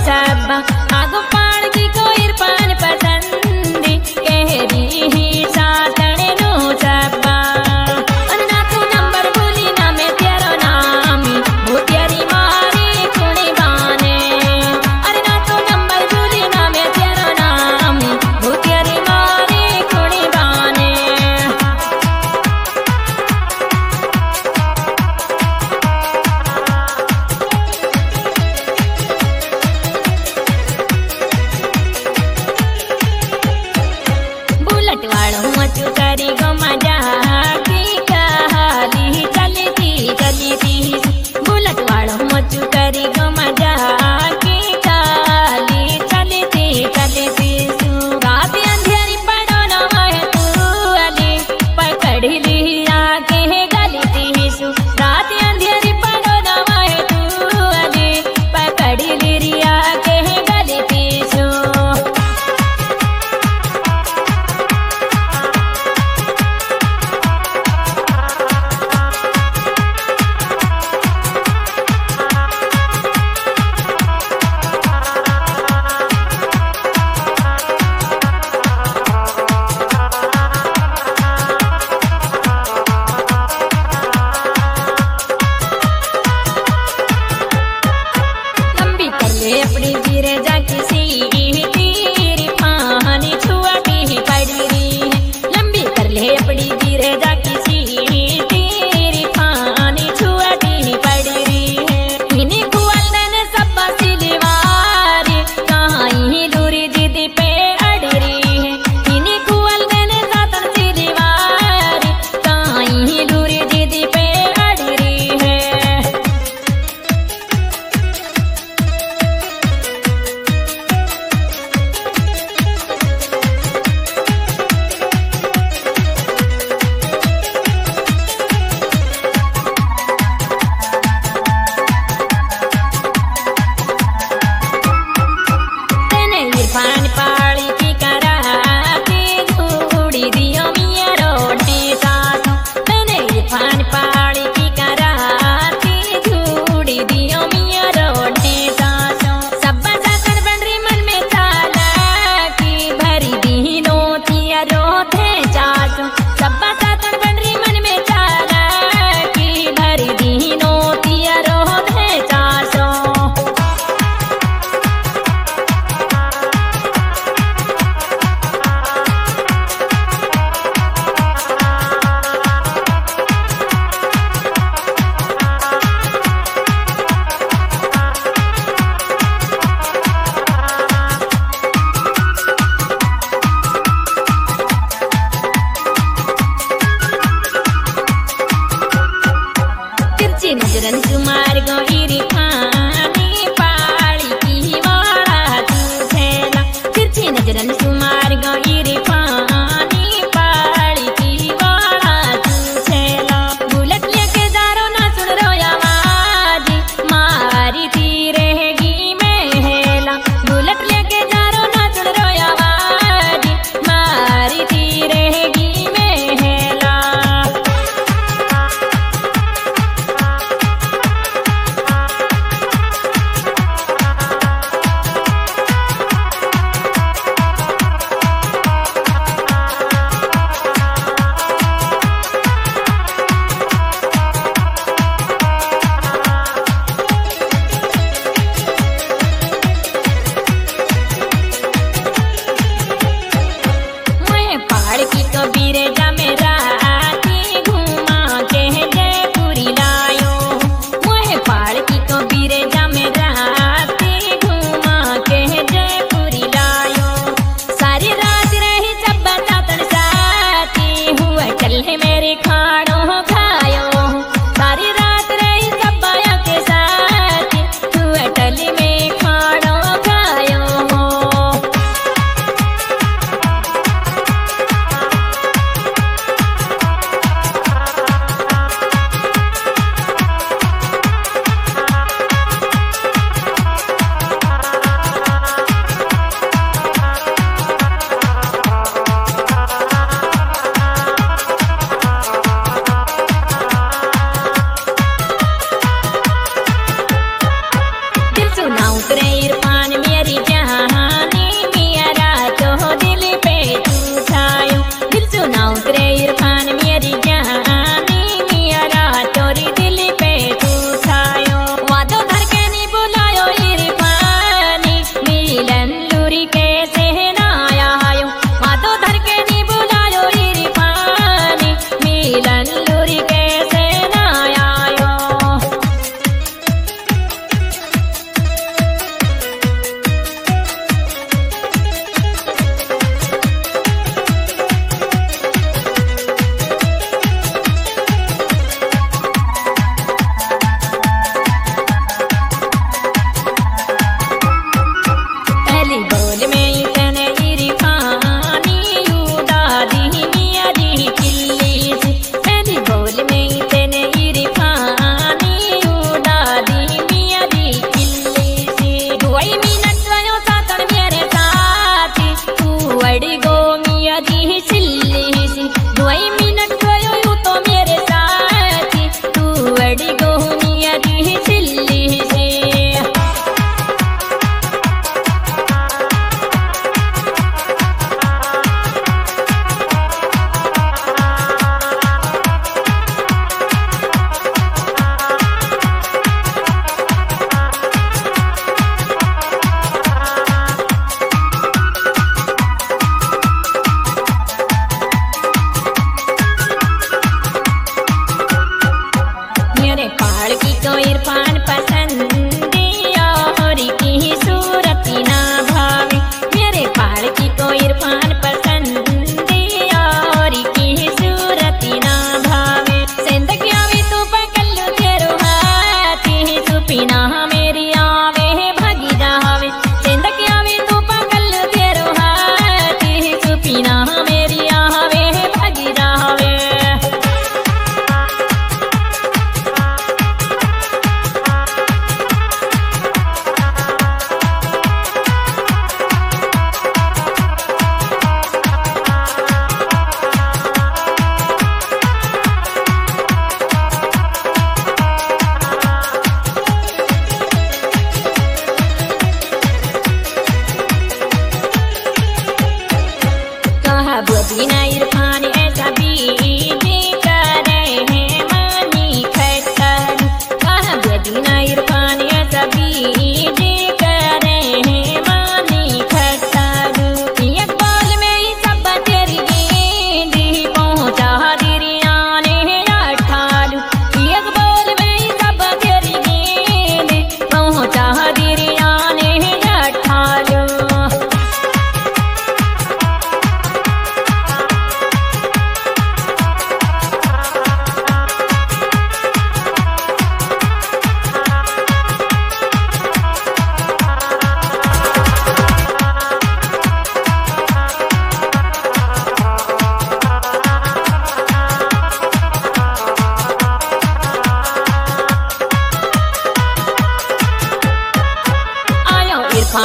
छब्बा आगो पाड़ की कोई पान पसंदी कहरी ही सातने नो छब्बा अन्ना तू नंबर बोली ना मैं तेरा नामी भूतियारी मारी कुणी बाने अन्ना तू नंबर बोली ना मैं तेरा नामी भूतियारी मारी कुणी बाने बुलेट वालों मचू करी गो मजा की कहाली चली थी बुलेट वालों मचू करी गो मजा की कहाली चली थी रात अंधेरी पड़ो न मैं तू अली पकड़ ली आके गली थी रात अंधेरी पड़ो न मैं तू अली पकड़ ली आके गली थी अपनी जीरे जाके सी तेरी पानी छुआ भी पड़ी रही लंबी कर ले अपनी जीरे जाके सी तेरी पानी छुआ भी पड़ी रही है इन्हीं कुआलन सब सिलवारी कहाँ ही दूरी दीदी पे अड़ी रही है इन्हीं कुआलन सातन सिलवारी कहाँ ही दूरी दीदी पे अड़ी रही है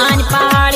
पान पाड़